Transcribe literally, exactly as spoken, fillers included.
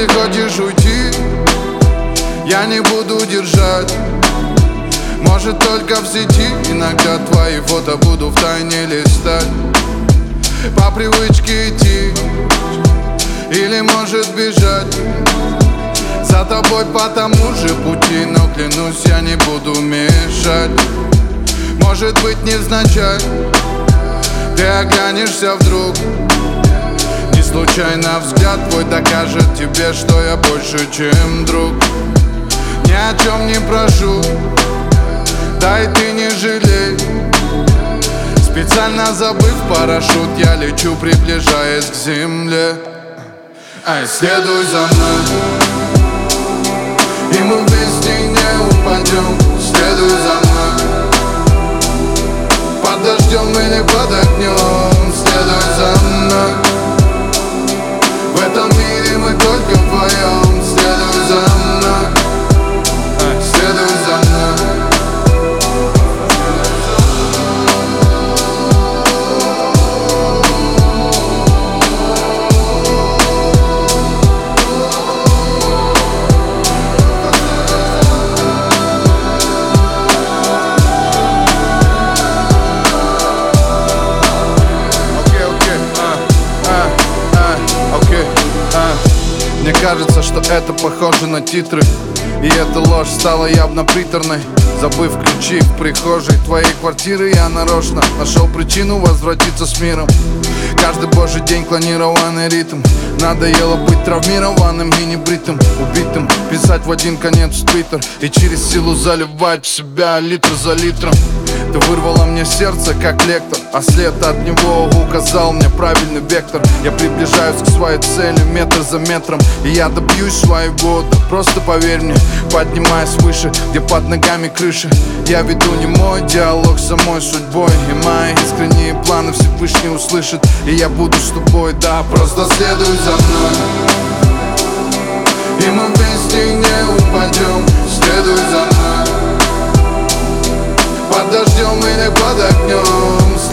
Если хочешь уйти, я не буду держать. Может, только в сети иногда твои фото буду втайне листать. По привычке идти или может бежать за тобой по тому же пути, но клянусь, я не буду мешать. Может быть, невзначай ты оглянешься вдруг, не случайно взгляд твой докажет тебе, что я больше, чем друг. Ни о чем не прошу, дай ты не жалей. Специально забыв парашют, я лечу, приближаясь к земле. Ай, следуй за мной, и мы вместе не упадем. Следуй за мной, под дождем или под огнем. Следуй за мной, в этом мире мы только вдвоем. Следуй за мной, ай, следуй за мной. Мне кажется, что это похоже на титры, и эта ложь стала явно приторной. Забыв ключи в прихожей твоей квартиры, я нарочно нашел причину возвратиться с миром. Каждый божий день клонированный ритм. Надоело быть травмированным и небритым, убитым. Писать в один конец в твиттер и через силу заливать в себя литр за литром. Ты вырвала мне сердце, как лектор, а след от него указал мне правильный вектор. Я приближаюсь к своей цели метр за метром, и я добьюсь своего, да просто поверь мне. Поднимаясь выше, где под ногами крыша, я веду не мой диалог с самой судьбой, и мои искренние планы Всевышний услышит. И я буду с тобой, да, просто следуй за мной, и мы вместе не упадем. Следуй за мной, под дождем или под огнем.